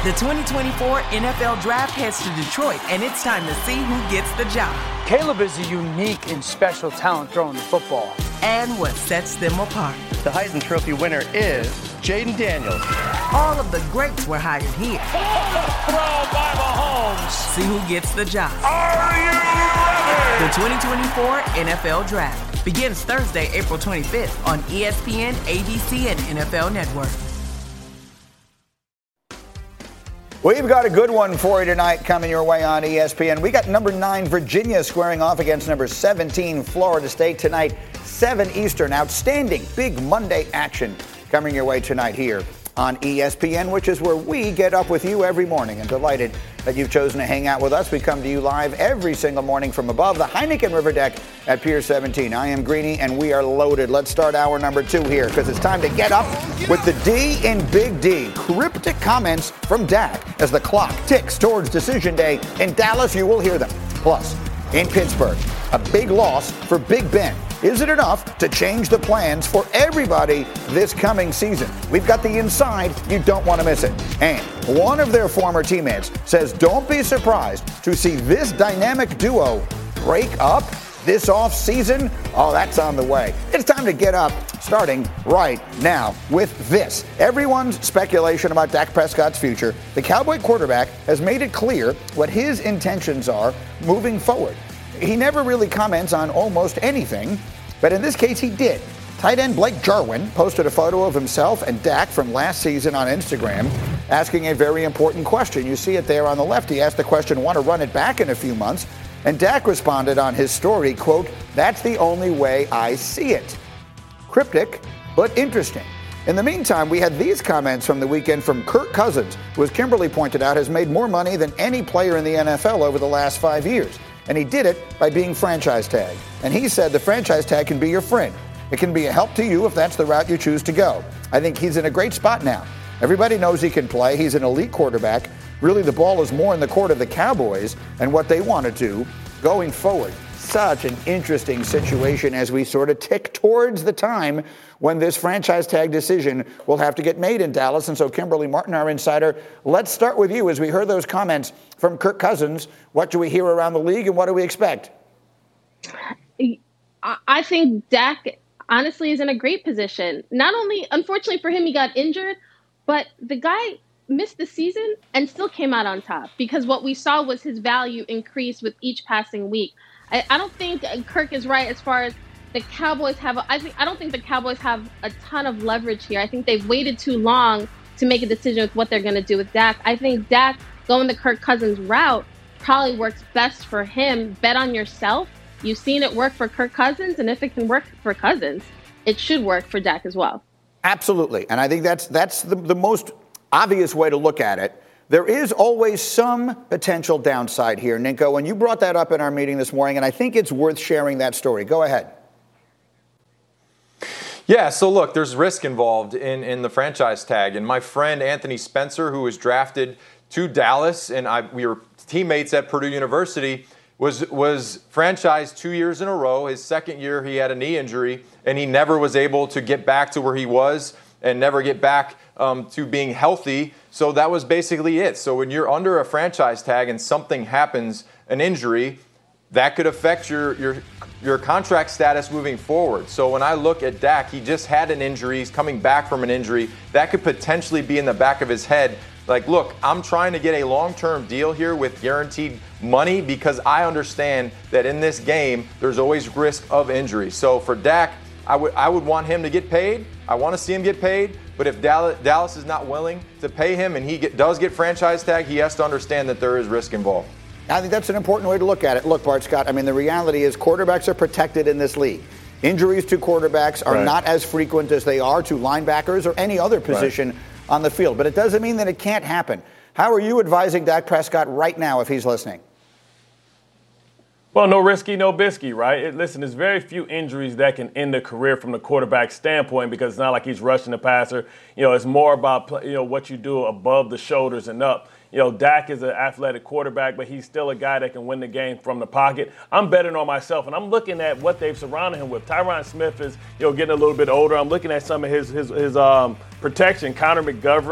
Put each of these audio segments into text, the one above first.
The 2024 NFL Draft heads to Detroit, and it's time to see who gets the job. Caleb is a unique and special talent throwing the football. And what sets them apart. The Heisman Trophy winner is Jaden Daniels. All of the greats were hired here. Throw by Mahomes. See who gets the job. Are you ready? The 2024 NFL Draft begins Thursday, April 25th on ESPN, ABC, and NFL Network. We've got a good one for you tonight coming your way on ESPN. We got number 9 Virginia squaring off against number 17 Florida State tonight, 7 Eastern. Outstanding big Monday action coming your way tonight here on ESPN, which is where we get up with you every morning. And delighted that you've chosen to hang out with us. We come to you live every single morning from above the Heineken River Deck at Pier 17. I am Greeny, and we are loaded. Let's start hour number 2 here, because it's time to get up with the D in Big D. Cryptic comments from Dak as the clock ticks towards decision day. In Dallas, you will hear them. Plus, in Pittsburgh, a big loss for Big Ben. Is it enough to change the plans for everybody this coming season? We've got the inside. You don't want to miss it. And one of their former teammates says don't be surprised to see this dynamic duo break up this offseason. Oh, that's on the way. It's time to get up, starting right now with this. Everyone's speculation about Dak Prescott's future. The Cowboy quarterback has made it clear what his intentions are moving forward. He never really comments on almost anything, but in this case he did. Tight end Blake Jarwin posted a photo of himself and Dak from last season on Instagram, asking a very important question. You see it there on the left. He asked the question, want to run it back in a few months? And Dak responded on his story, quote, that's the only way I see it. Cryptic, but interesting. In the meantime, we had these comments from the weekend from Kirk Cousins, who, as Kimberly pointed out, has made more money than any player in the NFL over the last 5 years. And he did it by being franchise tagged. And he said the franchise tag can be your friend. It can be a help to you if that's the route you choose to go. I think he's in a great spot now. Everybody knows he can play. He's an elite quarterback. Really, the ball is more in the court of the Cowboys and what they want to do going forward. Such an interesting situation as we sort of tick towards the time when this franchise tag decision will have to get made in Dallas. And so, Kimberly Martin, our insider, let's start with you. As we heard those comments from Kirk Cousins, what do we hear around the league and what do we expect? I think Dak, honestly, is in a great position. Not only, unfortunately for him, he got injured, but the guy missed the season and still came out on top because what we saw was his value increase with each passing week. I don't think Kirk is right as far as the Cowboys have. I don't think the Cowboys have a ton of leverage here. I think they've waited too long to make a decision with what they're going to do with Dak. I think Dak going the Kirk Cousins route probably works best for him. Bet on yourself. You've seen it work for Kirk Cousins, and if it can work for Cousins, it should work for Dak as well. Absolutely, and I think that's the most obvious way to look at it. There is always some potential downside here, Ninko, and you brought that up in our meeting this morning, and I think it's worth sharing that story. Go ahead. Yeah, so look, there's risk involved in the franchise tag, and my friend Anthony Spencer, who was drafted to Dallas, and we were teammates at Purdue University, was franchised 2 years in a row. His second year, he had a knee injury, and he never was able to get back to where he was and never get back to being healthy. So that was basically it. So when you're under a franchise tag and something happens, an injury, that could affect your contract status moving forward. So when I look at Dak, he just had an injury. He's coming back from an injury. That could potentially be in the back of his head. Like, look, I'm trying to get a long-term deal here with guaranteed money because I understand that in this game, there's always risk of injury. So for Dak, I would want him to get paid. I want to see him get paid. But if Dallas is not willing to pay him and he does get franchise tag, he has to understand that there is risk involved. I think that's an important way to look at it. Look, Bart Scott, I mean, the reality is quarterbacks are protected in this league. Injuries to quarterbacks are not as frequent as they are to linebackers or any other position on the field. But it doesn't mean that it can't happen. How are you advising Dak Prescott right now if he's listening? Well, no risky, no bisky, right? Listen, there's very few injuries that can end a career from the quarterback standpoint because it's not like he's rushing the passer. You know, it's more about, what you do above the shoulders and up. Dak is an athletic quarterback, but he's still a guy that can win the game from the pocket. I'm betting on myself, and I'm looking at what they've surrounded him with. Tyron Smith is, getting a little bit older. I'm looking at some of his protection. Connor McGovern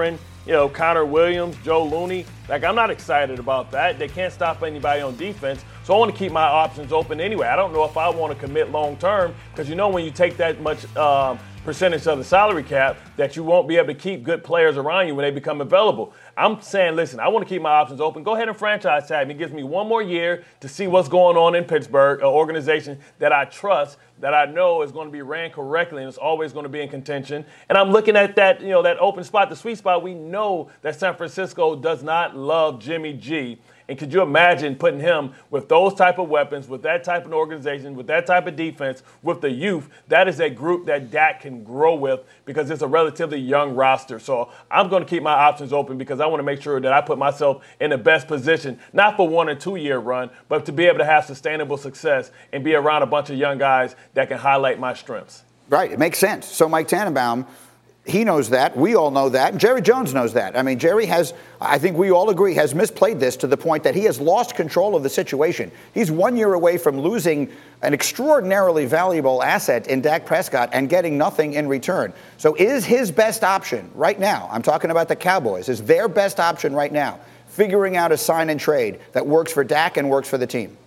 Connor Williams, Joe Looney. Like, I'm not excited about that. They can't stop anybody on defense. So I want to keep my options open anyway. I don't know if I want to commit long term because when you take that much percentage of the salary cap that you won't be able to keep good players around you when they become available. I'm saying, listen, I want to keep my options open. Go ahead and franchise tag me. It gives me one more year to see what's going on in Pittsburgh, an organization that I trust, that I know is going to be ran correctly and is always going to be in contention. And I'm looking at that, that open spot, the sweet spot. We know that San Francisco does not love Jimmy G. And could you imagine putting him with those type of weapons, with that type of organization, with that type of defense, with the youth? That is a group that Dak can grow with because it's a relatively young roster. So I'm going to keep my options open because I want to make sure that I put myself in the best position, not for 1 or 2 year run, but to be able to have sustainable success and be around a bunch of young guys that can highlight my strengths. Right. It makes sense. So Mike Tannenbaum, he knows that. We all know that. And Jerry Jones knows that. I mean, Jerry has, I think we all agree, has misplayed this to the point that he has lost control of the situation. He's 1 year away from losing an extraordinarily valuable asset in Dak Prescott and getting nothing in return. So is his best option right now, I'm talking about the Cowboys, is their best option right now figuring out a sign and trade that works for Dak and works for the team?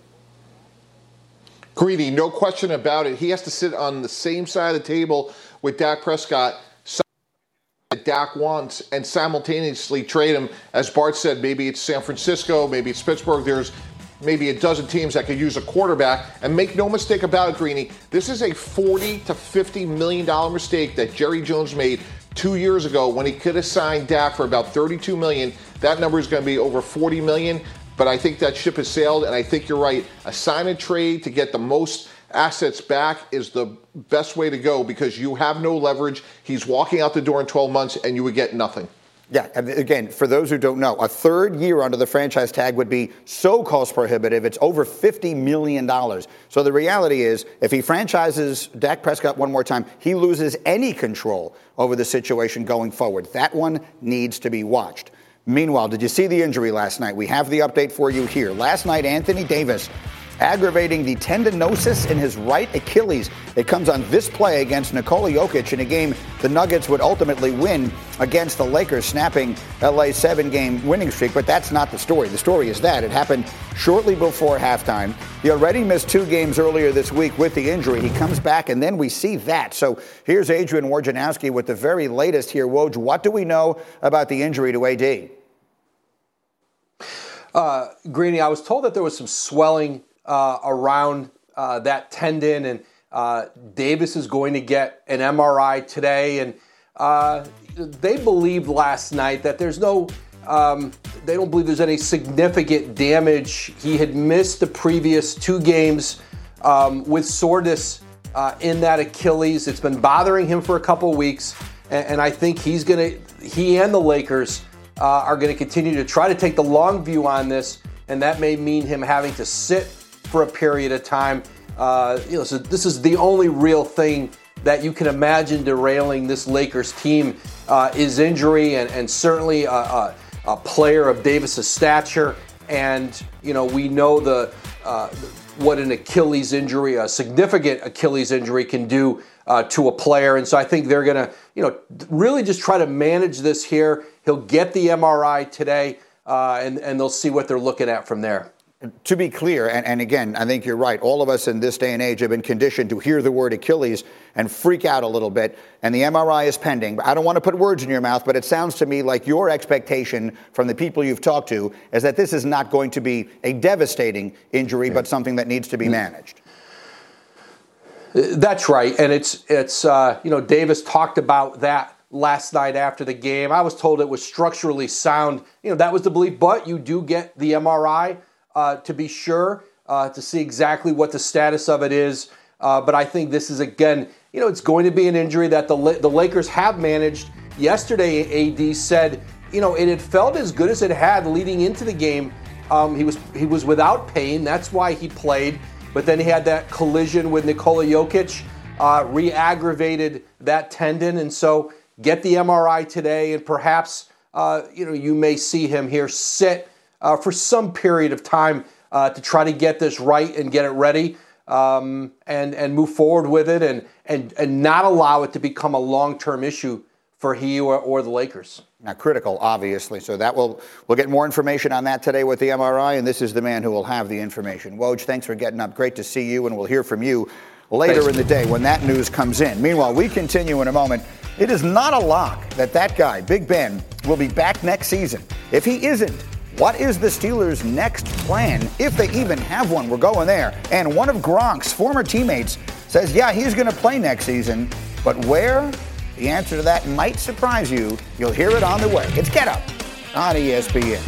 Greedy, no question about it. He has to sit on the same side of the table with Dak Prescott that Dak wants and simultaneously trade him. As Bart said, maybe it's San Francisco, maybe it's Pittsburgh. There's maybe a dozen teams that could use a quarterback. And make no mistake about it, Greeny, this is a $40 to $50 million mistake that Jerry Jones made 2 years ago when he could have signed Dak for about $32 million. That number is going to be over $40 million. But I think that ship has sailed, and I think you're right. A sign and trade to get the most assets back is the best way to go because you have no leverage. He's walking out the door in 12 months, and you would get nothing. Yeah, and again, for those who don't know, a third year under the franchise tag would be so cost prohibitive, it's over $50 million. So the reality is, if he franchises Dak Prescott one more time, he loses any control over the situation going forward. That one needs to be watched. Meanwhile, did you see the injury last night? We have the update for you here. Last night, Anthony Davis aggravating the tendinosis in his right Achilles. It comes on this play against Nikola Jokic in a game the Nuggets would ultimately win against the Lakers, snapping LA's 7-game winning streak. But that's not the story. The story is that it happened shortly before halftime. He already missed 2 games earlier this week with the injury. He comes back, and then we see that. So here's Adrian Wojnarowski with the very latest here. Woj, what do we know about the injury to AD? Greeny, I was told that there was some swelling around that tendon, and Davis is going to get an MRI today. And they believed last night that there's no, they don't believe there's any significant damage. He had missed the previous 2 games with soreness in that Achilles. It's been bothering him for a couple of weeks, and I think he and the Lakers are going to continue to try to take the long view on this, and that may mean him having to sit for a period of time. So this is the only real thing that you can imagine derailing this Lakers team is injury, and certainly a player of Davis's stature. And we know what an Achilles injury, a significant Achilles injury, can do to a player. And so I think they're going to, really just try to manage this here. He'll get the MRI today, and they'll see what they're looking at from there. To be clear, and again, I think you're right, all of us in this day and age have been conditioned to hear the word Achilles and freak out a little bit, and the MRI is pending. I don't want to put words in your mouth, but it sounds to me like your expectation from the people you've talked to is that this is not going to be a devastating injury, but something that needs to be managed. That's right, and it's Davis talked about that last night after the game. I was told it was structurally sound. That was the belief, but you do get the MRI to be sure, to see exactly what the status of it is. But I think this is, again, it's going to be an injury that the Lakers have managed. Yesterday, AD said, it had felt as good as it had leading into the game. He was without pain. That's why he played. But then he had that collision with Nikola Jokic, re-aggravated that tendon. And so get the MRI today, and perhaps, you may see him here sit for some period of time to try to get this right and get it ready, and move forward with it, and not allow it to become a long-term issue for he or the Lakers. Now, critical, obviously. So we'll get more information on that today with the MRI, and this is the man who will have the information. Woj, thanks for getting up. Great to see you, and we'll hear from you later in the day when that news comes in. Meanwhile, we continue in a moment. It is not a lock that guy, Big Ben, will be back next season. If he isn't, what is the Steelers' next plan, if they even have one? We're going there. And one of Gronk's former teammates says, yeah, he's going to play next season, but where? The answer to that might surprise you. You'll hear it on the way. It's Get Up on ESPN.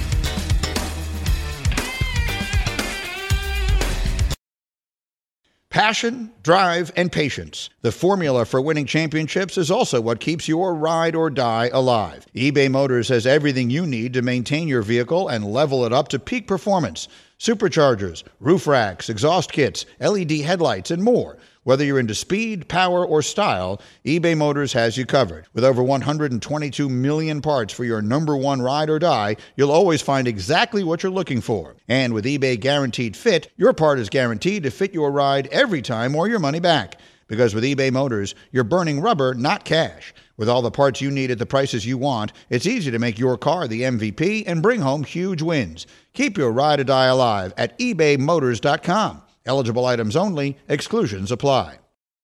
Passion, drive, and patience. The formula for winning championships is also what keeps your ride or die alive. eBay Motors has everything you need to maintain your vehicle and level it up to peak performance. Superchargers, roof racks, exhaust kits, LED headlights, and more. Whether you're into speed, power, or style, eBay Motors has you covered. With over 122 million parts for your number one ride or die, you'll always find exactly what you're looking for. And with eBay Guaranteed Fit, your part is guaranteed to fit your ride every time or your money back. Because with eBay Motors, you're burning rubber, not cash. With all the parts you need at the prices you want, it's easy to make your car the MVP and bring home huge wins. Keep your ride or die alive at ebaymotors.com. Eligible items only. Exclusions apply.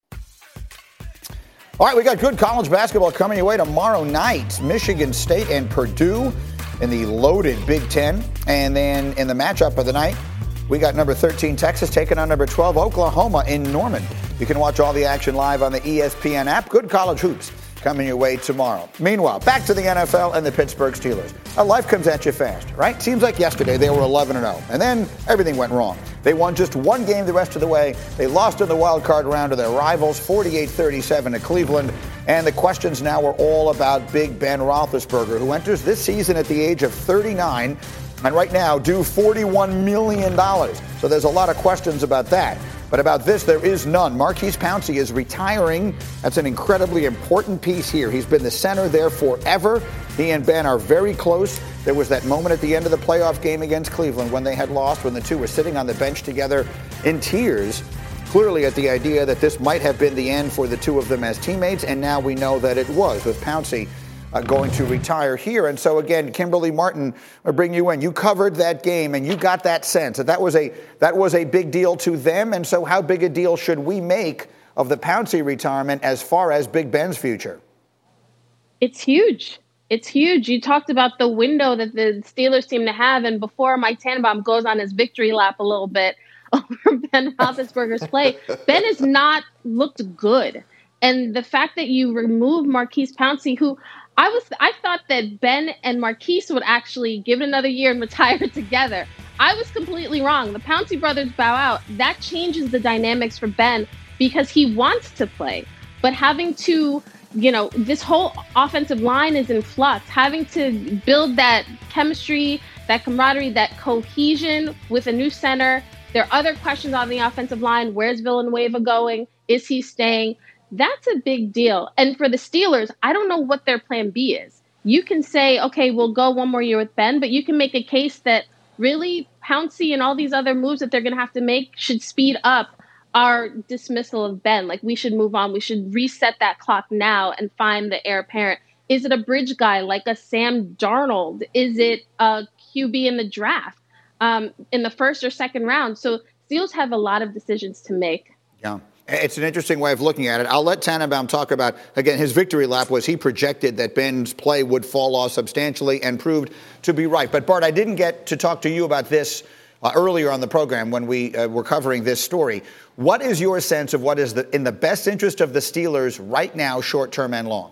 All right, we got good college basketball coming your way tomorrow night. Michigan State and Purdue in the loaded Big Ten. And then in the matchup of the night, we got number 13 Texas taking on number 12 Oklahoma in Norman. You can watch all the action live on the ESPN app. Good college hoops coming your way tomorrow. Meanwhile, back to the NFL and the Pittsburgh Steelers. Life comes at you fast, right? Seems like yesterday they were 11-0, and then everything went wrong. They won just one game the rest of the way. They lost in the wild card round to their rivals, 48-37 to Cleveland. And the questions now are all about Big Ben Roethlisberger, who enters this season at the age of 39, and right now due $41 million. So there's a lot of questions about that. But about this, there is none. Maurkice Pouncey is retiring. That's an incredibly important piece here. He's been the center there forever. He and Ben are very close. There was that moment at the end of the playoff game against Cleveland when they had lost, when the two were sitting on the bench together in tears, clearly at the idea that this might have been the end for the two of them as teammates, and now we know that it was, with Pouncey going to retire here. And so again, Kimberly Martin, I'll bring you in. You covered that game and you got that sense that that was a big deal to them. And so how big a deal should we make of the Pouncey retirement as far as Big Ben's future? It's huge. It's huge. You talked about the window that the Steelers seem to have, and before Mike Tannenbaum goes on his victory lap a little bit over Ben Roethlisberger's play, Ben has not looked good. And the fact that you remove Maurkice Pouncey, who I thought that Ben and Maurkice would actually give it another year and retire together. I was completely wrong. The Pouncey brothers bow out. That changes the dynamics for Ben because he wants to play. But having to, this whole offensive line is in flux. Having to build that chemistry, that camaraderie, that cohesion with a new center. There are other questions on the offensive line. Where's Villanueva going? Is he staying? That's a big deal. And for the Steelers, I don't know what their plan B is. You can say, okay, we'll go one more year with Ben, but you can make a case that really Pouncey and all these other moves that they're going to have to make should speed up our dismissal of Ben. Like, we should move on. We should reset that clock now and find the heir apparent. Is it a bridge guy like a Sam Darnold? Is it a QB in the draft in the first or second round? So Steelers have a lot of decisions to make. Yeah. It's an interesting way of looking at it. I'll let Tannenbaum talk about, again, his victory lap was he projected that Ben's play would fall off substantially and proved to be right. But, Bart, I didn't get to talk to you about this earlier on the program when we were covering this story. What is your sense of what is in the best interest of the Steelers right now, short-term and long?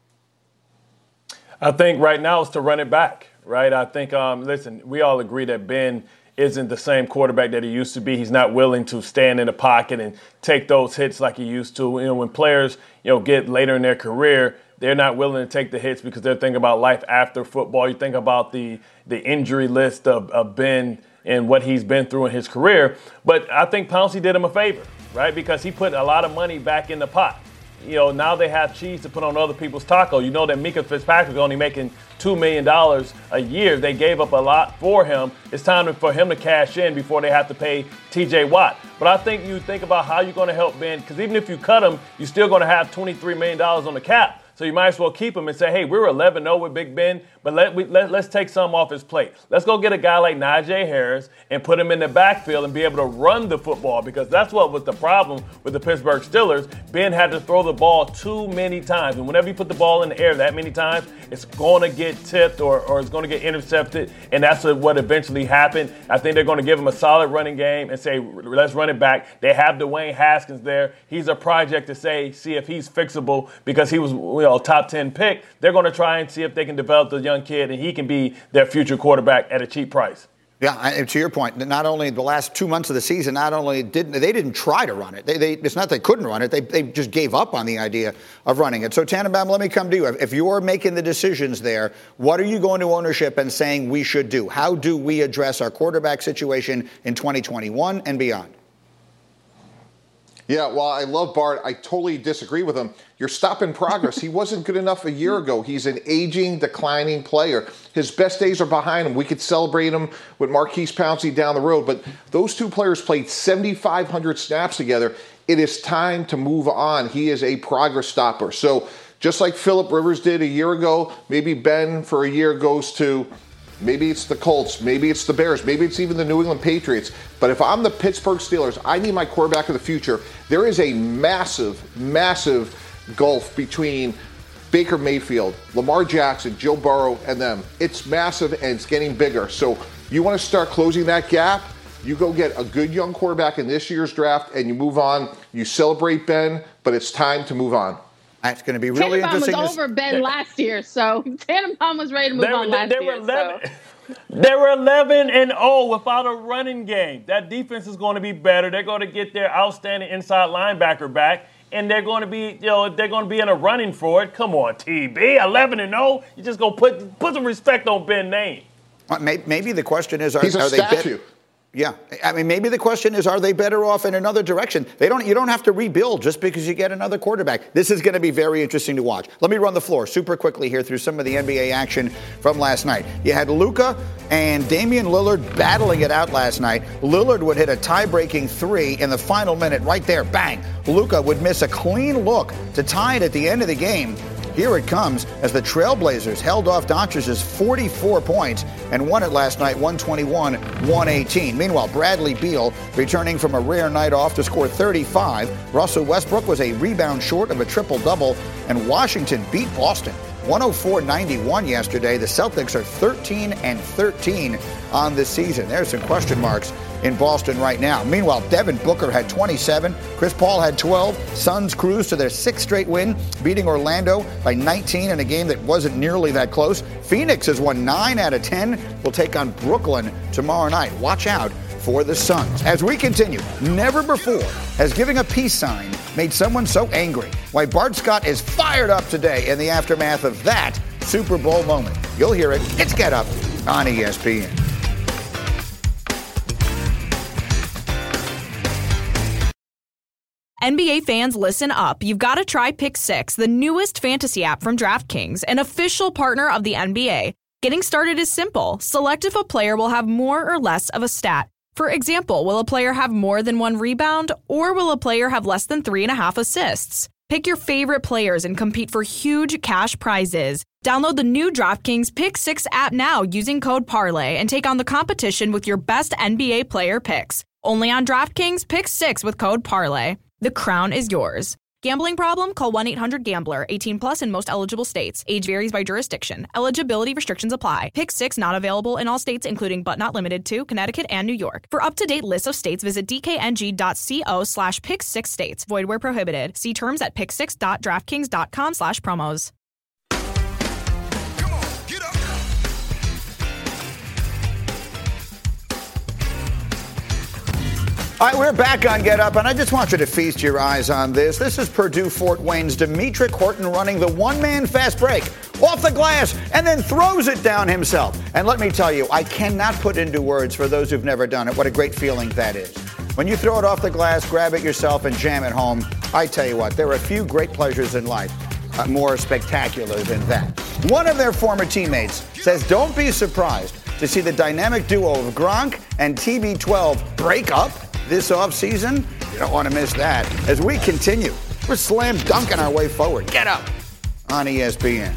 I think right now it's to run it back, right? I think, listen, we all agree that Ben isn't the same quarterback that he used to be. He's not willing to stand in the pocket and take those hits like he used to. When players, get later in their career, they're not willing to take the hits because they're thinking about life after football. You think about the injury list of Ben and what he's been through in his career. But I think Pouncey did him a favor, right? Because he put a lot of money back in the pot. Now they have cheese to put on other people's taco. You know that Minka Fitzpatrick is only making $2 million a year. They gave up a lot for him. It's time for him to cash in before they have to pay T.J. Watt. But I think you think about how you're going to help Ben, because even if you cut him, you're still going to have $23 million on the cap. So you might as well keep him and say, hey, we're 11-0 with Big Ben, but let's take some off his plate. Let's go get a guy like Najee Harris and put him in the backfield and be able to run the football, because that's what was the problem with the Pittsburgh Steelers. Ben had to throw the ball too many times. And whenever you put the ball in the air that many times, it's going to get tipped or it's going to get intercepted, and that's what eventually happened. I think they're going to give him a solid running game and say, let's run it back. They have Dwayne Haskins there. He's a project to see if he's fixable, because he was a top 10 pick. They're going to try and see if they can develop the young kid and he can be their future quarterback at a cheap price. Yeah, and to your point, not only the last 2 months of the season, not only didn't try to run it. It's not they couldn't run it. They just gave up on the idea of running it. So Tannenbaum, let me come to you. If you're making the decisions there, what are you going to ownership and saying we should do? How do we address our quarterback situation in 2021 and beyond? Yeah, well, I love Bart. I totally disagree with him. You're stopping progress. He wasn't good enough a year ago. He's an aging, declining player. His best days are behind him. We could celebrate him with Marquise Pouncey down the road, but those two players played 7,500 snaps together. It is time to move on. He is a progress stopper. So just like Phillip Rivers did a year ago, maybe Ben for a year goes to... Maybe it's the Colts. Maybe it's the Bears. Maybe it's even the New England Patriots. But if I'm the Pittsburgh Steelers, I need my quarterback of the future. There is a massive, massive gulf between Baker Mayfield, Lamar Jackson, Joe Burrow, and them. It's massive, and it's getting bigger. So you want to start closing that gap? You go get a good young quarterback in this year's draft, and you move on. You celebrate Ben, but it's time to move on. That's going to be really interesting. Tannenbaum was over Ben last year, so Tannenbaum was ready to move on last year. They were 11-0 without a running game. That defense is going to be better. They're going to get their outstanding inside linebacker back, and they're going to be, they're going to be in a running for it. Come on, TB, 11-0. You just go put some respect on Ben's name. Maybe the question is, are they better? Yeah, I mean, maybe the question is, are they better off in another direction? You don't have to rebuild just because you get another quarterback. This is going to be very interesting to watch. Let me run the floor super quickly here through some of the NBA action from last night. You had Luka and Damian Lillard battling it out last night. Lillard would hit a tie-breaking three in the final minute right there, bang. Luka would miss a clean look to tie it at the end of the game. Here it comes as the Trailblazers held off Doncic's 44 points and won it last night 121-118. Meanwhile, Bradley Beal returning from a rare night off to score 35. Russell Westbrook was a rebound short of a triple-double, and Washington beat Boston 104-91 yesterday. The Celtics are 13-13 on the season. There's some question marks in Boston right now. Meanwhile, Devin Booker had 27. Chris Paul had 12. Suns cruised to their sixth straight win, beating Orlando by 19 in a game that wasn't nearly that close. Phoenix has won 9 out of 10. Will take on Brooklyn tomorrow night. Watch out for the Suns. As we continue, never before has giving a peace sign made someone so angry. Why Bart Scott is fired up today in the aftermath of that Super Bowl moment. You'll hear it. It's Get Up on ESPN. NBA fans, listen up. You've got to try Pick 6, the newest fantasy app from DraftKings, an official partner of the NBA. Getting started is simple. Select if a player will have more or less of a stat. For example, will a player have more than 1 rebound, or will a player have less than 3.5 assists? Pick your favorite players and compete for huge cash prizes. Download the new DraftKings Pick 6 app now using code PARLAY and take on the competition with your best NBA player picks. Only on DraftKings Pick 6 with code PARLAY. The crown is yours. Gambling problem? Call 1-800-GAMBLER. 18 plus in most eligible states. Age varies by jurisdiction. Eligibility restrictions apply. Pick 6 not available in all states, including but not limited to Connecticut and New York. For up-to-date lists of states, visit dkng.co/pick6states. Void where prohibited. See terms at pick6.draftkings.com/promos. All right, we're back on Get Up, and I just want you to feast your eyes on this. This is Purdue Fort Wayne's Demetric Horton running the one-man fast break off the glass and then throws it down himself. And let me tell you, I cannot put into words for those who've never done it what a great feeling that is. When you throw it off the glass, grab it yourself, and jam it home, I tell you what, there are a few great pleasures in life more spectacular than that. One of their former teammates says don't be surprised to see the dynamic duo of Gronk and TB12 break up this offseason. You don't want to miss that. As we continue, we're slam dunking our way forward. Get Up on ESPN.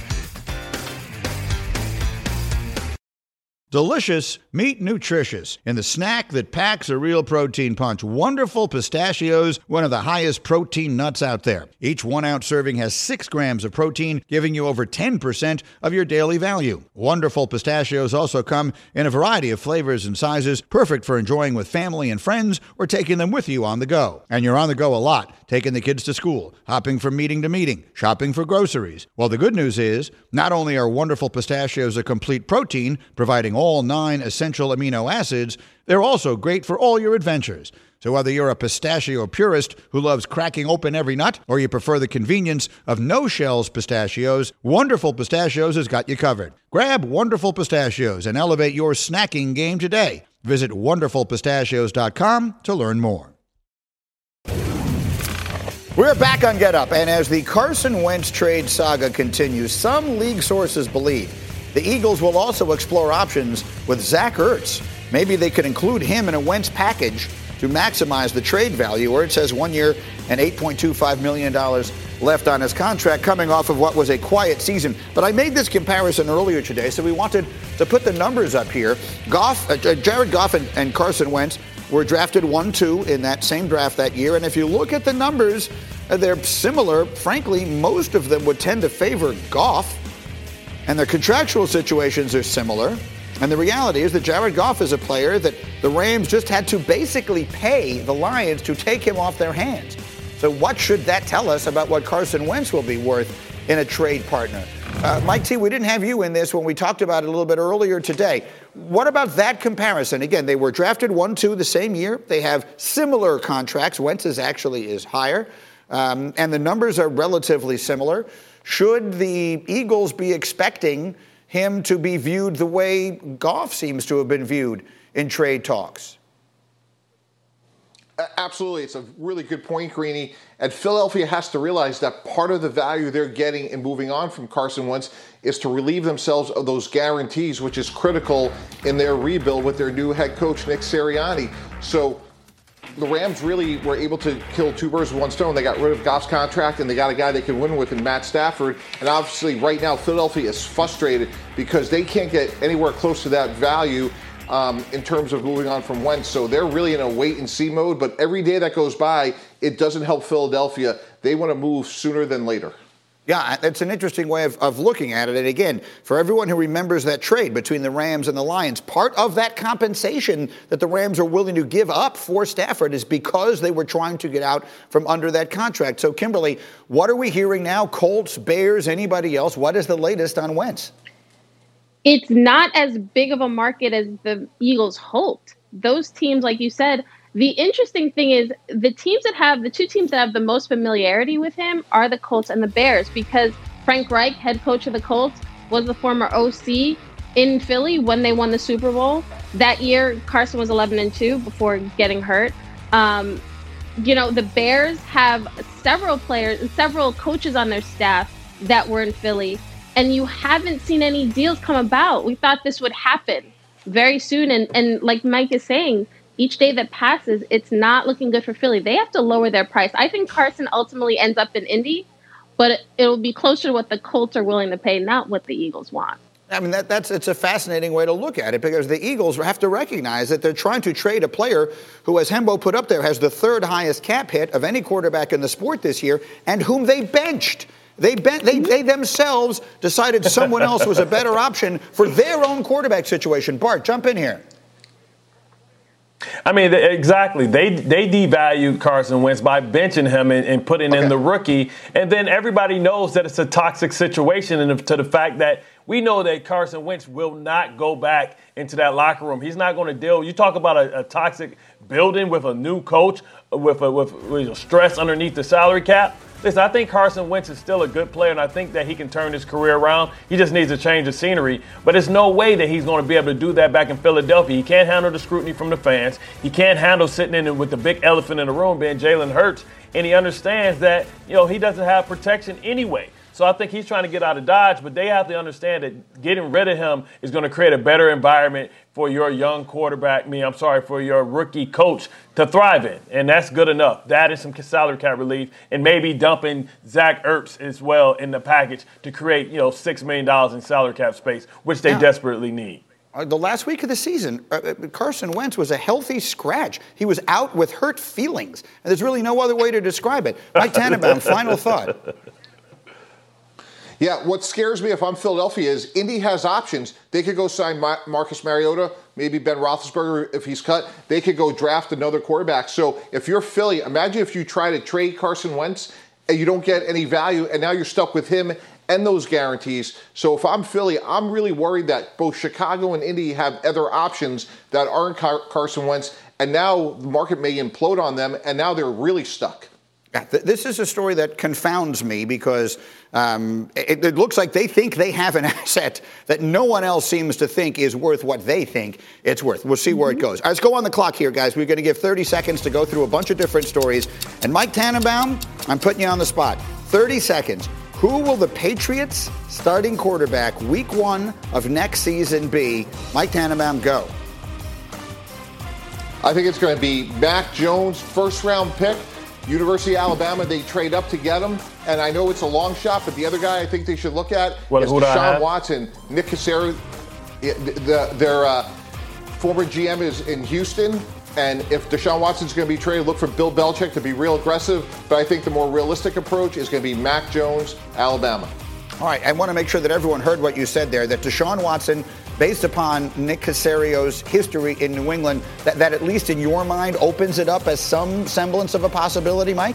Delicious, meet nutritious in the snack that packs a real protein punch. Wonderful Pistachios, one of the highest protein nuts out there. Each 1 ounce serving has 6 grams of protein, giving you over 10% of your daily value. Wonderful Pistachios also come in a variety of flavors and sizes, perfect for enjoying with family and friends or taking them with you on the go. And you're on the go a lot, taking the kids to school, hopping from meeting to meeting, shopping for groceries. Well, the good news is, not only are Wonderful Pistachios a complete protein, providing all 9 essential amino acids, they're also great for all your adventures. So whether you're a pistachio purist who loves cracking open every nut, or you prefer the convenience of no-shells pistachios, Wonderful Pistachios has got you covered. Grab Wonderful Pistachios and elevate your snacking game today. Visit wonderfulpistachios.com to learn more. We're back on Get Up, and as the Carson Wentz trade saga continues, some league sources believe the Eagles will also explore options with Zach Ertz. Maybe they could include him in a Wentz package to maximize the trade value. Ertz has 1 year and $8.25 million left on his contract, coming off of what was a quiet season. But I made this comparison earlier today, so we wanted to put the numbers up here. Jared Goff and Carson Wentz were drafted 1-2 in that same draft that year. And if you look at the numbers, they're similar. Frankly, most of them would tend to favor Goff. And their contractual situations are similar. And the reality is that Jared Goff is a player that the Rams just had to basically pay the Lions to take him off their hands. So what should that tell us about what Carson Wentz will be worth in a trade partner? Mike T., we didn't have you in this when we talked about it a little bit earlier today. What about that comparison? Again, they were drafted 1-2 the same year. They have similar contracts. Wentz's actually is higher. And the numbers are relatively similar. Should the Eagles be expecting him to be viewed the way Goff seems to have been viewed in trade talks? Absolutely. It's a really good point, Greeny. And Philadelphia has to realize that part of the value they're getting in moving on from Carson Wentz is to relieve themselves of those guarantees, which is critical in their rebuild with their new head coach, Nick Sirianni. So the Rams really were able to kill 2 birds with 1 stone. They got rid of Goff's contract, and they got a guy they can win with in Matt Stafford. And obviously, right now, Philadelphia is frustrated because they can't get anywhere close to that value in terms of moving on from Wentz. So they're really in a wait-and-see mode. But every day that goes by, it doesn't help Philadelphia. They want to move sooner than later. Yeah, that's an interesting way of looking at it. And again, for everyone who remembers that trade between the Rams and the Lions, part of that compensation that the Rams are willing to give up for Stafford is because they were trying to get out from under that contract. So, Kimberly, what are we hearing now? Colts, Bears, anybody else? What is the latest on Wentz? It's not as big of a market as the Eagles hoped. Those teams, like you said, the interesting thing is the 2 teams that have the most familiarity with him are the Colts and the Bears, because Frank Reich, head coach of the Colts, was the former OC in Philly when they won the Super Bowl. That year, Carson was 11-2 before getting hurt. The Bears have several coaches on their staff that were in Philly, and you haven't seen any deals come about. We thought this would happen very soon, and like Mike is saying, each day that passes, it's not looking good for Philly. They have to lower their price. I think Carson ultimately ends up in Indy, but it'll be closer to what the Colts are willing to pay, not what the Eagles want. I mean, it's a fascinating way to look at it, because the Eagles have to recognize that they're trying to trade a player who, as Hembo put up there, has the 3rd highest cap hit of any quarterback in the sport this year, and whom they benched. They themselves decided someone else was a better option for their own quarterback situation. Bart, jump in here. I mean, exactly. They devalued Carson Wentz by benching him and putting in the rookie. And then everybody knows that it's a toxic situation, and to the fact that we know that Carson Wentz will not go back into that locker room. He's not going to deal. You talk about a toxic building with a new coach, with stress underneath the salary cap. Listen, I think Carson Wentz is still a good player, and I think that he can turn his career around. He just needs to change the scenery. But there's no way that he's going to be able to do that back in Philadelphia. He can't handle the scrutiny from the fans. He can't handle sitting in with the big elephant in the room being Jalen Hurts. And he understands that, he doesn't have protection anyway. So I think he's trying to get out of Dodge, but they have to understand that getting rid of him is going to create a better environment for your young quarterback, for your rookie coach to thrive in. And that's good enough. That is some salary cap relief, and maybe dumping Zach Ertz as well in the package to create, $6 million in salary cap space, which they desperately need. The last week of the season, Carson Wentz was a healthy scratch. He was out with hurt feelings. And there's really no other way to describe it. Mike Tannenbaum, final thought. Yeah, what scares me if I'm Philadelphia is Indy has options. They could go sign Marcus Mariota, maybe Ben Roethlisberger if he's cut. They could go draft another quarterback. So if you're Philly, imagine if you try to trade Carson Wentz and you don't get any value, and now you're stuck with him and those guarantees. So if I'm Philly, I'm really worried that both Chicago and Indy have other options that aren't Carson Wentz, and now the market may implode on them, and now they're really stuck. Yeah, this is a story that confounds me because it looks like they think they have an asset that no one else seems to think is worth what they think it's worth. We'll see where it goes. All right, let's go on the clock here, guys. We're going to give 30 seconds to go through a bunch of different stories. And Mike Tannenbaum, I'm putting you on the spot. 30 seconds. Who will the Patriots starting quarterback week 1 of next season be? Mike Tannenbaum, go. I think it's going to be Mac Jones, first-round pick. University of Alabama, they trade up to get him. And I know it's a long shot, but the other guy I think they should look at is Deshaun Watson. Nick Caserio, their former GM is in Houston. And if Deshaun Watson's going to be traded, look for Bill Belichick to be real aggressive. But I think the more realistic approach is going to be Mac Jones, Alabama. All right, I want to make sure that everyone heard what you said there, that Deshaun Watson, based upon Nick Caserio's history in New England, that at least in your mind opens it up as some semblance of a possibility, Mike?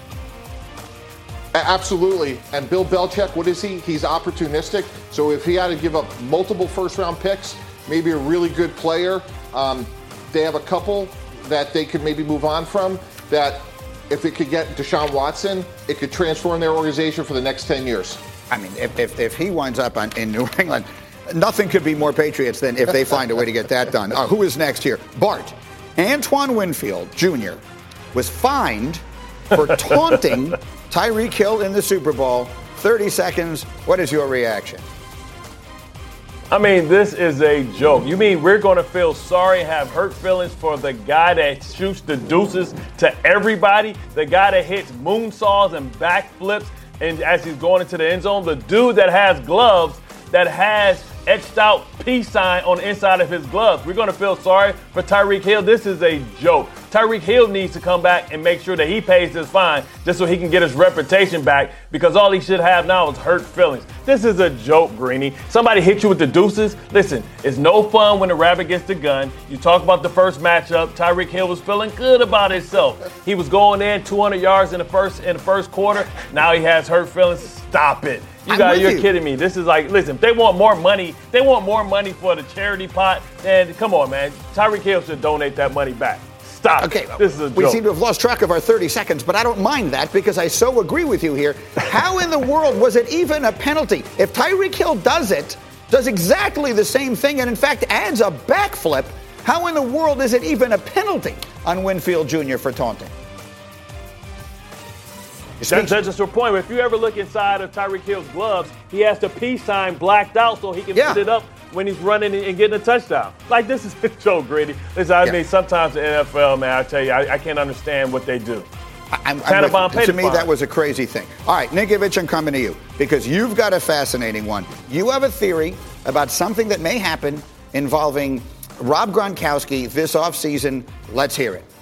Absolutely. And Bill Belichick, what is he? He's opportunistic. So if he had to give up multiple first-round picks, maybe a really good player, they have a couple that they could maybe move on from, that if it could get Deshaun Watson, it could transform their organization for the next 10 years. I mean, if he winds up in New England, nothing could be more Patriots than if they find a way to get that done. Who is next here? Bart. Antoine Winfield Jr. was fined for taunting Tyreek Hill in the Super Bowl. 30 seconds. What is your reaction? I mean, this is a joke. You mean we're going to feel sorry, have hurt feelings for the guy that shoots the deuces to everybody, the guy that hits moonsaults and backflips and as he's going into the end zone, the dude that has gloves that has etched out peace sign on the inside of his gloves. We're going to feel sorry for Tyreek Hill. This is a joke. Tyreek Hill needs to come back and make sure that he pays his fine just so he can get his reputation back, because all he should have now is hurt feelings. This is a joke, Greeny. Somebody hit you with the deuces. Listen, it's no fun when the rabbit gets the gun. You talk about the first matchup. Tyreek Hill was feeling good about himself. He was going in 200 yards in the first quarter. Now he has hurt feelings. Stop it. You're kidding me. This is like, listen, if they want more money for the charity pot, then come on, man. Tyreek Hill should donate that money back. Stop. Okay, this is a joke. We seem to have lost track of our 30 seconds, but I don't mind that because I so agree with you here. How in the world was it even a penalty? If Tyreek Hill does exactly the same thing, and in fact adds a backflip, how in the world is it even a penalty on Winfield Jr. for taunting? That's just your point. If you ever look inside of Tyreek Hill's gloves, he has the peace sign blacked out so he can put it up when he's running and getting a touchdown. Like, this is a joke, Grady. Listen, I mean, sometimes the NFL, man, I tell you, I can't understand what they do. To me, that was a crazy thing. All right, Nikovich, I'm coming to you because you've got a fascinating one. You have a theory about something that may happen involving Rob Gronkowski this offseason. Let's hear it.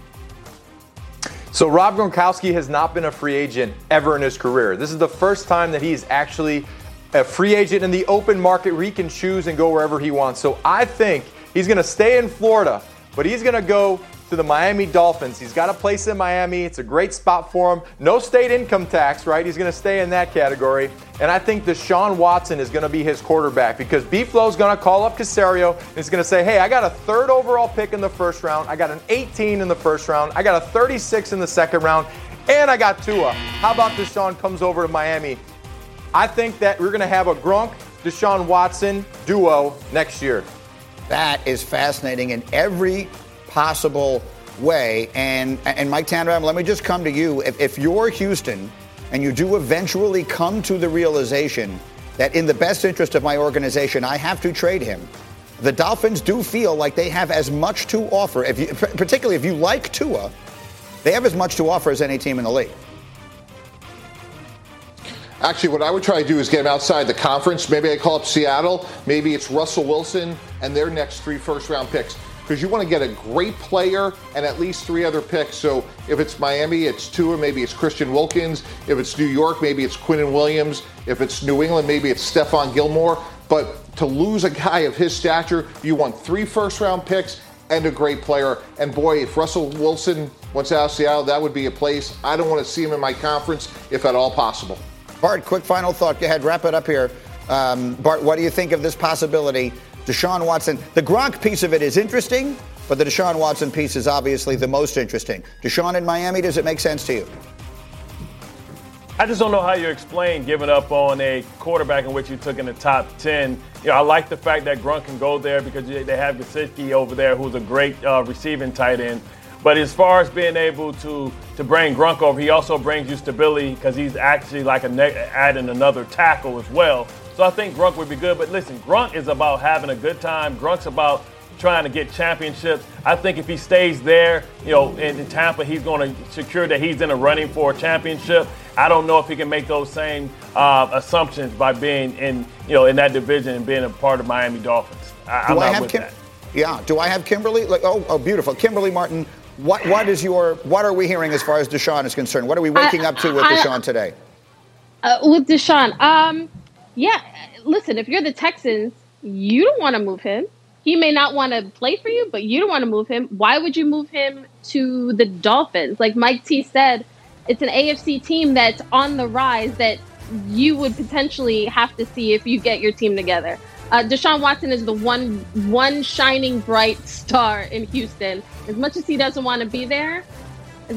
So Rob Gronkowski has not been a free agent ever in his career. This is the first time that he's actually a free agent in the open market where he can choose and go wherever he wants. So I think he's going to stay in Florida, but he's going to go to the Miami Dolphins. He's got a place in Miami. It's a great spot for him. No state income tax, right? He's going to stay in that category. And I think Deshaun Watson is going to be his quarterback because B-Flow's going to call up Caserio and he's going to say, hey, I got a 3rd overall pick in the first round. I got an 18 in the first round. I got a 36 in the second round. And I got Tua. How about Deshaun comes over to Miami? I think that we're going to have a Gronk, Deshaun Watson duo next year. That is fascinating in every possible way. And Mike Tannenbaum, let me just come to you. If you're Houston and you do eventually come to the realization that in the best interest of my organization, I have to trade him, the Dolphins do feel like they have as much to offer, particularly if you like Tua, they have as much to offer as any team in the league. Actually, what I would try to do is get him outside the conference. Maybe I call up Seattle. Maybe it's Russell Wilson and their next 3 first-round picks. Because you want to get a great player and at least 3 other picks. So if it's Miami, it's Tua, maybe it's Christian Wilkins. If it's New York, maybe it's Quinnen Williams. If it's New England, maybe it's Stephon Gilmore. But to lose a guy of his stature, you want 3 first-round picks and a great player. And boy, if Russell Wilson wants out of Seattle, that would be a place. I don't want to see him in my conference, if at all possible. Bart, quick final thought. Go ahead, wrap it up here. Bart, what do you think of this possibility? Deshaun Watson, the Gronk piece of it is interesting, but the Deshaun Watson piece is obviously the most interesting. Deshaun in Miami, does it make sense to you? I just don't know how you explain giving up on a quarterback in which you took in the top 10. I like the fact that Gronk can go there because they have Gesicki over there, who's a great receiving tight end. But as far as being able to bring Gronk over, he also brings you stability because he's actually like adding another tackle as well. So I think Gronk would be good. But listen, Gronk is about having a good time. Gronk's about trying to get championships. I think if he stays there, in Tampa, he's going to secure that he's in a running for a championship. I don't know if he can make those same assumptions by being in that division and being a part of Miami Dolphins. I'm not with that. Yeah. Do I have Kimberly? Oh, beautiful. Kimberly Martin. What are we hearing as far as Deshaun is concerned? What are we waking up to with Deshaun today? With Deshaun, listen, if you're the Texans, you don't want to move him. He may not want to play for you, but you don't want to move him. Why would you move him to the Dolphins? Like Mike T said, it's an AFC team that's on the rise that you would potentially have to see if you get your team together. Deshaun Watson is the one shining bright star in Houston. As much as he doesn't want to be there, they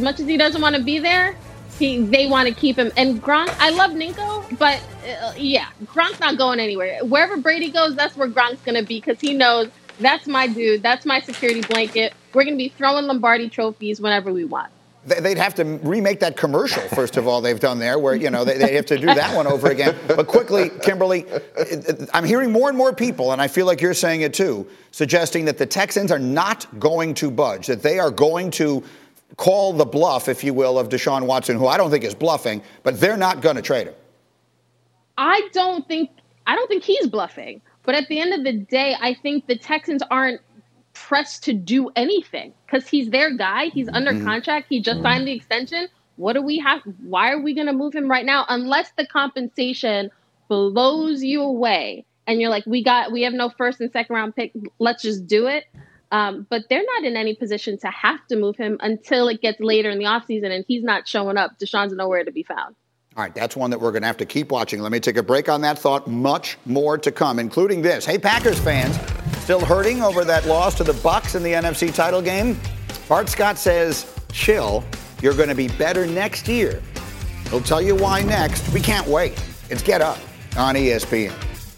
want to keep him. And Gronk, I love Ninko, but Gronk's not going anywhere. Wherever Brady goes, that's where Gronk's going to be because he knows that's my dude, that's my security blanket. We're going to be throwing Lombardi trophies whenever we want. They'd have to remake that commercial, first of all, they've done there, where, they have to do that one over again. But quickly, Kimberly, I'm hearing more and more people, and I feel like you're saying it too, suggesting that the Texans are not going to budge, that they are going to call the bluff, if you will, of Deshaun Watson, who I don't think is bluffing, but they're not going to trade him. I don't think he's bluffing. But at the end of the day, I think the Texans aren't pressed to do anything because he's their guy. He's under contract. He just signed the extension. What do we have? Why are we going to move him right now? Unless the compensation blows you away and you're like, we have no first and second round pick. Let's just do it. But they're not in any position to have to move him until it gets later in the offseason and he's not showing up. Deshaun's nowhere to be found. All right, that's one that we're going to have to keep watching. Let me take a break on that thought. Much more to come, including this. Hey, Packers fans, still hurting over that loss to the Bucs in the NFC title game? Bart Scott says, chill, you're going to be better next year. He'll tell you why next. We can't wait. It's Get Up on ESPN.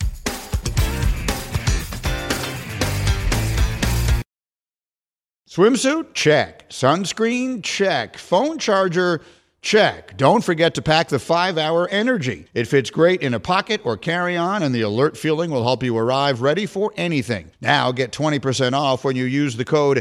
Swimsuit? Check. Sunscreen? Check. Phone charger? Check. Don't forget to pack the 5-Hour Energy. It fits great in a pocket or carry-on, and the alert feeling will help you arrive ready for anything. Now get 20% off when you use the code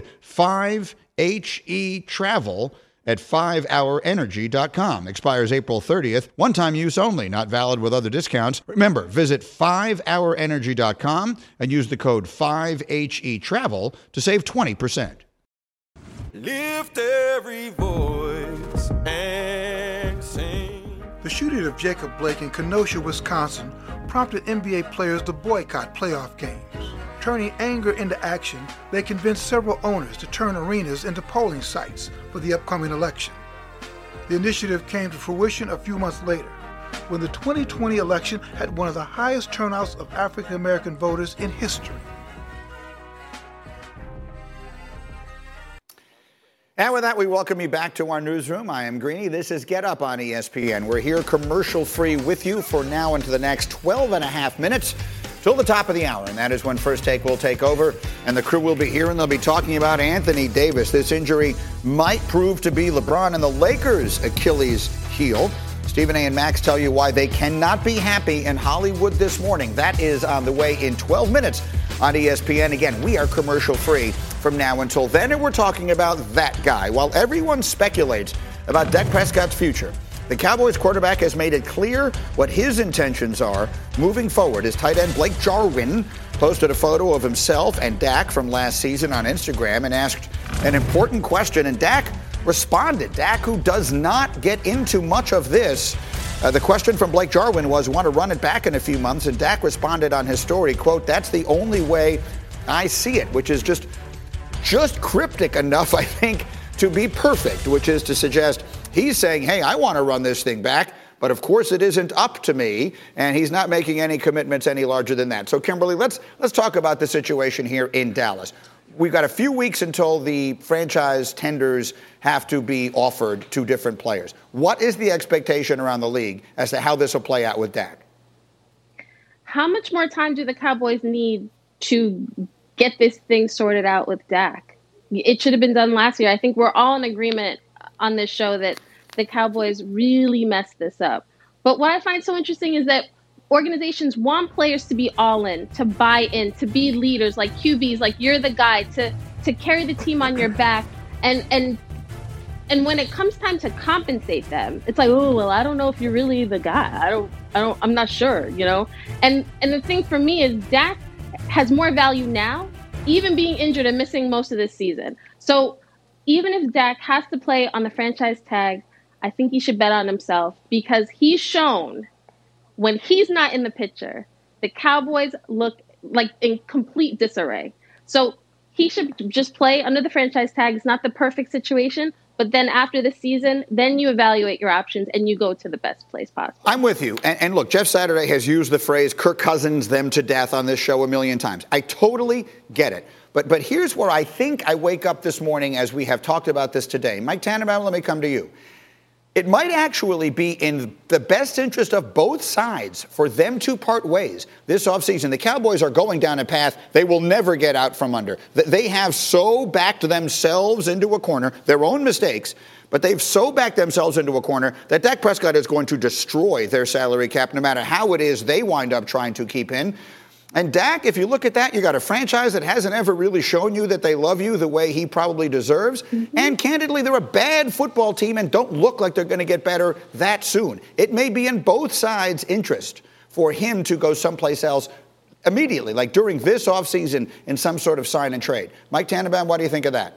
5HETRAVEL at 5hourenergy.com. Expires April 30th. One-time use only, not valid with other discounts. Remember, visit 5hourenergy.com and use the code 5HETRAVEL to save 20%. Lift every voice and sing. The shooting of Jacob Blake in Kenosha, Wisconsin, prompted NBA players to boycott playoff games. Turning anger into action, they convinced several owners to turn arenas into polling sites for the upcoming election. The initiative came to fruition a few months later, when the 2020 election had one of the highest turnouts of African American voters in history. And with that, we welcome you back to our newsroom. I am Greeny. This is Get Up on ESPN. We're here commercial-free with you for now into the next 12 and a half minutes till the top of the hour, and that is when First Take will take over, and the crew will be here, and they'll be talking about Anthony Davis. This injury might prove to be LeBron and the Lakers' Achilles heel. Stephen A. and Max tell you why they cannot be happy in Hollywood this morning. That is on the way in 12 minutes on ESPN. Again, we are commercial-free from now until then, and we're talking about that guy. While everyone speculates about Dak Prescott's future, the Cowboys quarterback has made it clear what his intentions are moving forward. His tight end Blake Jarwin posted a photo of himself and Dak from last season on Instagram and asked an important question, and Dak responded. Dak, who does not get into much of this. The question from Blake Jarwin was, want to run it back in a few months? And Dak responded on his story, quote, "That's the only way I see it," which is just cryptic enough, I think, to be perfect, which is to suggest he's saying, hey, I want to run this thing back, but of course it isn't up to me, and he's not making any commitments any larger than that. So, Kimberly, let's talk about the situation here in Dallas. We've got a few weeks until the franchise tenders have to be offered to different players. What is the expectation around the league as to how this will play out with Dak? How much more time do the Cowboys need to get this thing sorted out with Dak? It should have been done last year. I think we're all in agreement on this show that the Cowboys really messed this up. But what I find so interesting is that organizations want players to be all in, to buy in, to be leaders, like QBs, like you're the guy, to carry the team on your back. And when it comes time to compensate them, it's like, oh, well, I don't know if you're really the guy. I'm not sure, you know? And the thing for me is Dak has more value now, even being injured and missing most of this season. So even if Dak has to play on the franchise tag, I think he should bet on himself, because he's shown when he's not in the picture, the Cowboys look like in complete disarray. So he should just play under the franchise tag. It's not the perfect situation, but then after the season, then you evaluate your options and you go to the best place possible. I'm with you. And look, Jeff Saturday has used the phrase Kirk Cousins them to death on this show a million times. I totally get it. But here's where I think I wake up this morning as we have talked about this today. Mike Tannenbaum, let me come to you. It might actually be in the best interest of both sides for them to part ways this offseason. The Cowboys are going down a path they will never get out from under. They have so backed themselves into a corner, their own mistakes, but they've so backed themselves into a corner that Dak Prescott is going to destroy their salary cap no matter how it is they wind up trying to keep in. And Dak, if you look at that, you got a franchise that hasn't ever really shown you that they love you the way he probably deserves. Mm-hmm. And candidly, they're a bad football team and don't look like they're going to get better that soon. It may be in both sides' interest for him to go someplace else immediately, like during this offseason in some sort of sign and trade. Mike Tannenbaum, what do you think of that?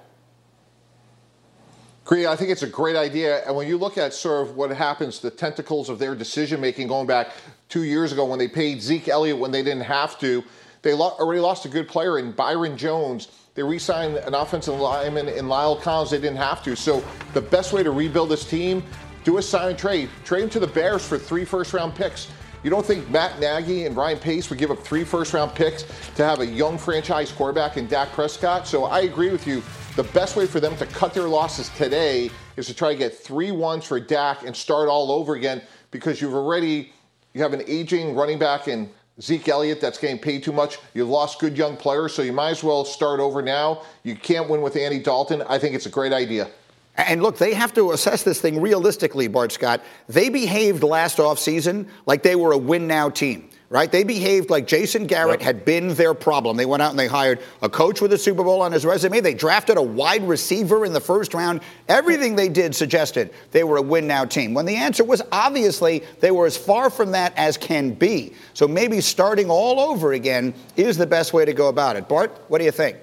Great. I think it's a great idea. And when you look at sort of what happens, the tentacles of their decision-making going back 2 years ago when they paid Zeke Elliott when they didn't have to, they already lost a good player in Byron Jones. They re-signed an offensive lineman in Lyle Collins. They didn't have to. So the best way to rebuild this team, do a sign and trade. Trade him to the Bears for 3 first-round picks. You don't think Matt Nagy and Ryan Pace would give up 3 first-round picks to have a young franchise quarterback in Dak Prescott? So I agree with you. The best way for them to cut their losses today is to try to get 3 ones for Dak and start all over again, because you have an aging running back in Zeke Elliott that's getting paid too much. You've lost good young players, so you might as well start over now. You can't win with Andy Dalton. I think it's a great idea. And look, they have to assess this thing realistically, Bart Scott. They behaved last offseason like they were a win-now team, right? They behaved like Jason Garrett had been their problem. They went out and they hired a coach with a Super Bowl on his resume. They drafted a wide receiver in the first round. Everything they did suggested they were a win-now team, when the answer was obviously they were as far from that as can be. So maybe starting all over again is the best way to go about it. Bart, what do you think?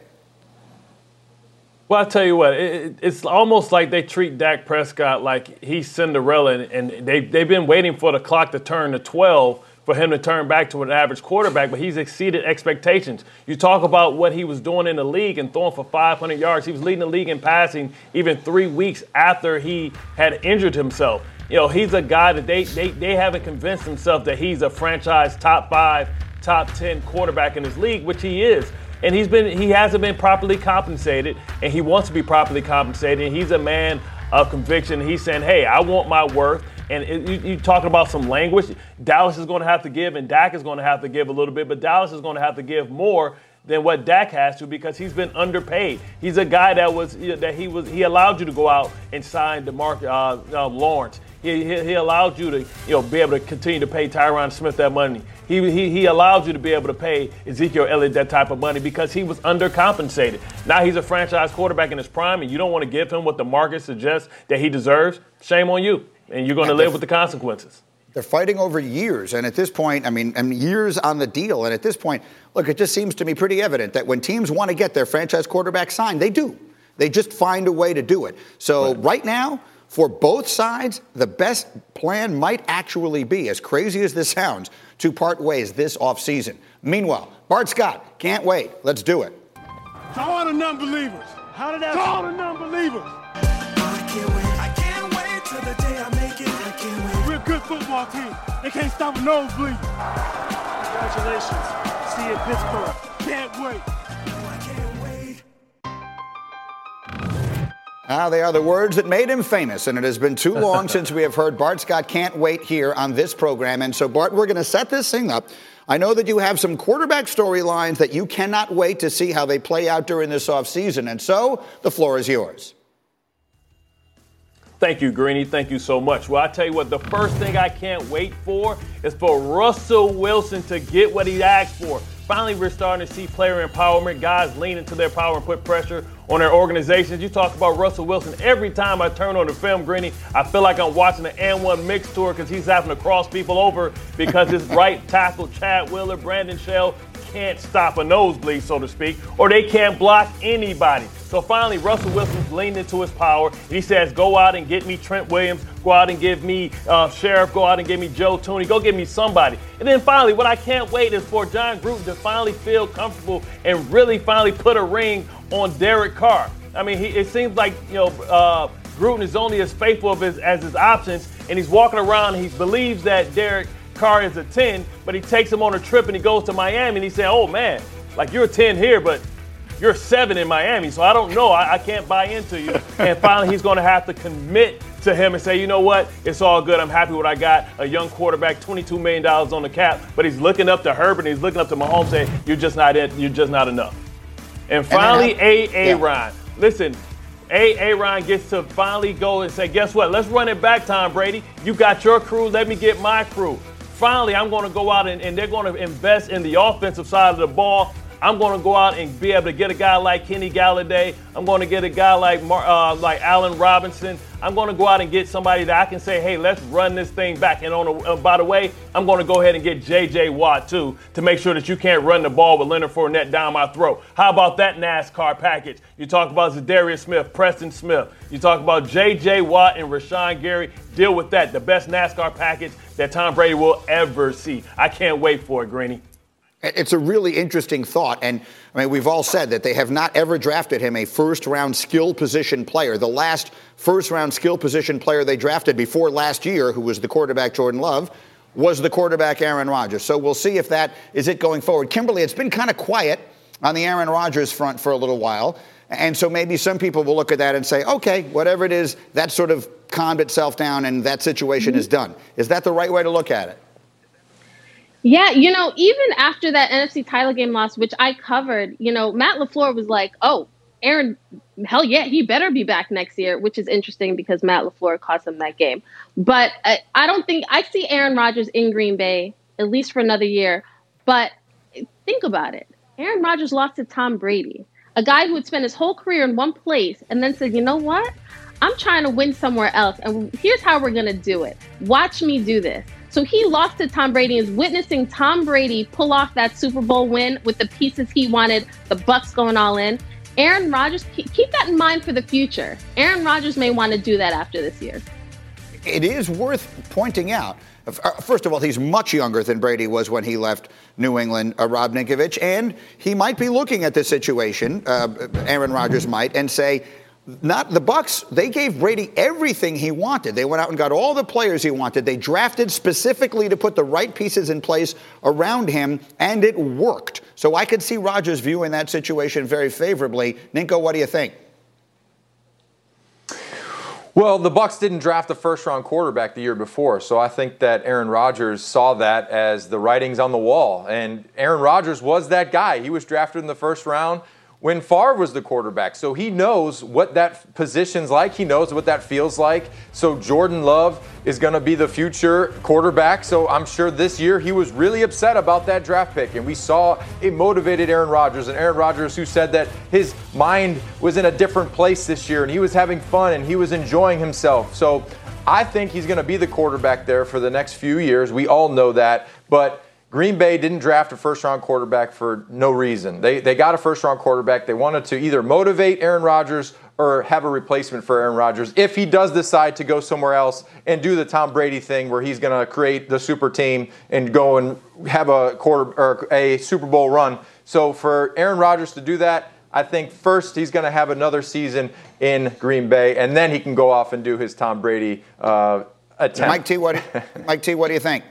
Well, I'll tell you what, it's almost like they treat Dak Prescott like he's Cinderella, and they've been waiting for the clock to turn to 12 for him to turn back to an average quarterback, but he's exceeded expectations. You talk about what he was doing in the league and throwing for 500 yards. He was leading the league in passing even 3 weeks after he had injured himself. You know, he's a guy that they haven't convinced themselves that he's a franchise top 5, top 10 quarterback in this league, which he is. And he hasn't been properly compensated, and he wants to be properly compensated. And he's a man of conviction. He's saying, hey, I want my worth. And you talking about some language. Dallas is going to have to give, and Dak is going to have to give a little bit, but Dallas is going to have to give more than what Dak has to, because he's been underpaid. He's a guy he allowed you to go out and sign DeMarcus Lawrence. He allowed you to, be able to continue to pay Tyron Smith that money. He allowed you to be able to pay Ezekiel Elliott that type of money because he was undercompensated. Now he's a franchise quarterback in his prime, and you don't want to give him what the market suggests that he deserves. Shame on you, and you're going to live with the consequences. They're fighting over years, and at this point, years on the deal. And at this point, look, it just seems to me pretty evident that when teams want to get their franchise quarterback signed, they do. They just find a way to do it. So right now, for both sides, the best plan might actually be, as crazy as this sounds, to part ways this offseason. Meanwhile, Bart Scott, can't wait. Let's do it. To all the non-believers. How did that? To all the non-believers. I can't wait till the day I make it. I can't wait. We're a good football team. They can't stop a nosebleed. Congratulations. See you in Pittsburgh. Can't wait. They are the words that made him famous, and it has been too long since we have heard Bart Scott can't wait here on this program. And so, Bart, we're going to set this thing up. I know that you have some quarterback storylines that you cannot wait to see how they play out during this offseason. And so, the floor is yours. Thank you, Greeny. Thank you so much. Well, I tell you what, the first thing I can't wait for is for Russell Wilson to get what he asked for. Finally, we're starting to see player empowerment, guys lean into their power and put pressure on their organizations. You talk about Russell Wilson. Every time I turn on the film, Greeny, I feel like I'm watching the N1 mix tour because he's having to cross people over because his right tackle, Chad Wheeler, Brandon Shell, can't stop a nosebleed, so to speak, or they can't block anybody. So finally, Russell Wilson's leaned into his power. And he says, go out and get me Trent Williams. Go out and give me Sheriff. Go out and give me Joe Tooney. Go give me somebody. And then finally, what I can't wait is for John Gruden to finally feel comfortable and really finally put a ring on Derek Carr. I mean, it seems like, Gruden is only as faithful as his options, and he's walking around and he believes that Derek Carr is a 10, but he takes him on a trip and he goes to Miami and he said, oh man, like you're a 10 here, but you're a 7 in Miami, so I don't know. I can't buy into you. And finally, he's going to have to commit to him and say, you know what? It's all good. I'm happy with what I got. A young quarterback, $22 million on the cap, but he's looking up to Herbert and he's looking up to Mahomes saying, you're just not it. You're just not enough. And finally, Aaron. Listen, Aaron gets to finally go and say, guess what? Let's run it back, Tom Brady. You got your crew. Let me get my crew. Finally, I'm going to go out and they're going to invest in the offensive side of the ball. I'm going to go out and be able to get a guy like Kenny Galladay. I'm going to get a guy like Allen Robinson. I'm going to go out and get somebody that I can say, hey, let's run this thing back. And by the way, I'm going to go ahead and get J.J. Watt, too, to make sure that you can't run the ball with Leonard Fournette down my throat. How about that NASCAR package? You talk about Zadarius Smith, Preston Smith. You talk about J.J. Watt and Rashawn Gary. Deal with that. The best NASCAR package that Tom Brady will ever see. I can't wait for it, Greeny. It's a really interesting thought. And, we've all said that they have not ever drafted him a first-round skill position player. The last first-round skill position player they drafted before last year, who was the quarterback Jordan Love, was the quarterback Aaron Rodgers. So we'll see if that is it going forward. Kimberly, it's been kind of quiet on the Aaron Rodgers front for a little while. And so maybe some people will look at that and say, okay, whatever it is, that sort of calmed itself down and that situation is done. Is that the right way to look at it? Yeah, even after that NFC title game loss, which I covered, Matt LaFleur was like, oh, Aaron, hell yeah, he better be back next year, which is interesting because Matt LaFleur cost him that game. But I don't think I see Aaron Rodgers in Green Bay, at least for another year. But think about it. Aaron Rodgers lost to Tom Brady, a guy who had spent his whole career in one place and then said, you know what? I'm trying to win somewhere else. And here's how we're going to do it. Watch me do this. So he lost to Tom Brady and is witnessing Tom Brady pull off that Super Bowl win with the pieces he wanted, the Bucs going all in. Aaron Rodgers, keep that in mind for the future. Aaron Rodgers may want to do that after this year. It is worth pointing out, first of all, he's much younger than Brady was when he left New England, Rob Ninkovich, and he might be looking at this situation, Aaron Rodgers might, and say, not the Bucs. They gave Brady everything he wanted. They went out and got all the players he wanted. They drafted specifically to put the right pieces in place around him, and it worked. So I could see Rodgers viewing that situation very favorably. Ninko, what do you think? Well, the Bucs didn't draft a first-round quarterback the year before, so I think that Aaron Rodgers saw that as the writings on the wall. And Aaron Rodgers was that guy. He was drafted in the first round when Favre was the quarterback. So he knows what that position's like. He knows what that feels like. So Jordan Love is going to be the future quarterback. So I'm sure this year he was really upset about that draft pick. And we saw a motivated Aaron Rodgers, and Aaron Rodgers who said that his mind was in a different place this year and he was having fun and he was enjoying himself. So I think he's going to be the quarterback there for the next few years. We all know that. But Green Bay didn't draft a first-round quarterback for no reason. They got a first-round quarterback. They wanted to either motivate Aaron Rodgers or have a replacement for Aaron Rodgers if he does decide to go somewhere else and do the Tom Brady thing where he's going to create the super team and go and have a Super Bowl run. So for Aaron Rodgers to do that, I think first he's going to have another season in Green Bay, and then he can go off and do his Tom Brady attempt. Mike T, what do you think?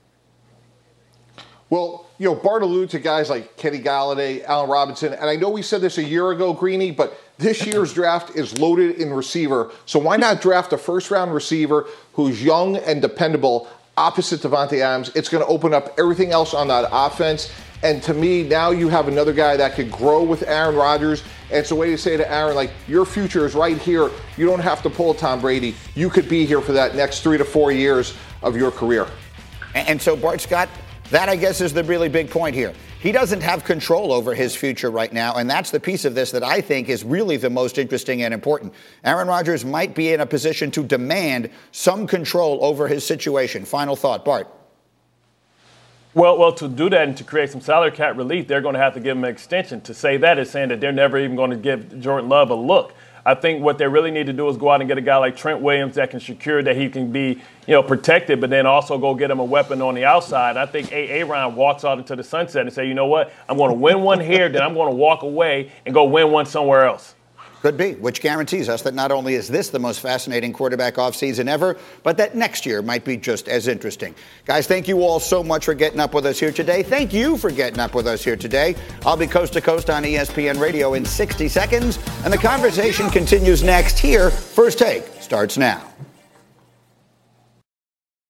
Well, Bart alluded to guys like Kenny Galladay, Allen Robinson, and I know we said this a year ago, Greeny, but this year's draft is loaded in receiver. So why not draft a first-round receiver who's young and dependable opposite Davante Adams? It's going to open up everything else on that offense. And to me, now you have another guy that could grow with Aaron Rodgers. And it's a way to say to Aaron, like, your future is right here. You don't have to pull Tom Brady. You could be here for that next 3 to 4 years of your career. And so, Bart Scott, that, I guess, is the really big point here. He doesn't have control over his future right now, and that's the piece of this that I think is really the most interesting and important. Aaron Rodgers might be in a position to demand some control over his situation. Final thought, Bart. Well, to do that and to create some salary cap relief, they're going to have to give him an extension. To say that is saying that they're never even going to give Jordan Love a look. I think what they really need to do is go out and get a guy like Trent Williams that can secure that he can be, protected, but then also go get him a weapon on the outside. I think Aaron walks out into the sunset and say, you know what, I'm going to win one here, then I'm going to walk away and go win one somewhere else. Could be, which guarantees us that not only is this the most fascinating quarterback offseason ever, but that next year might be just as interesting. Guys, thank you all so much for getting up with us here today. Thank you for getting up with us here today. I'll be coast to coast on ESPN Radio in 60 seconds, and the conversation continues next here. First Take starts now.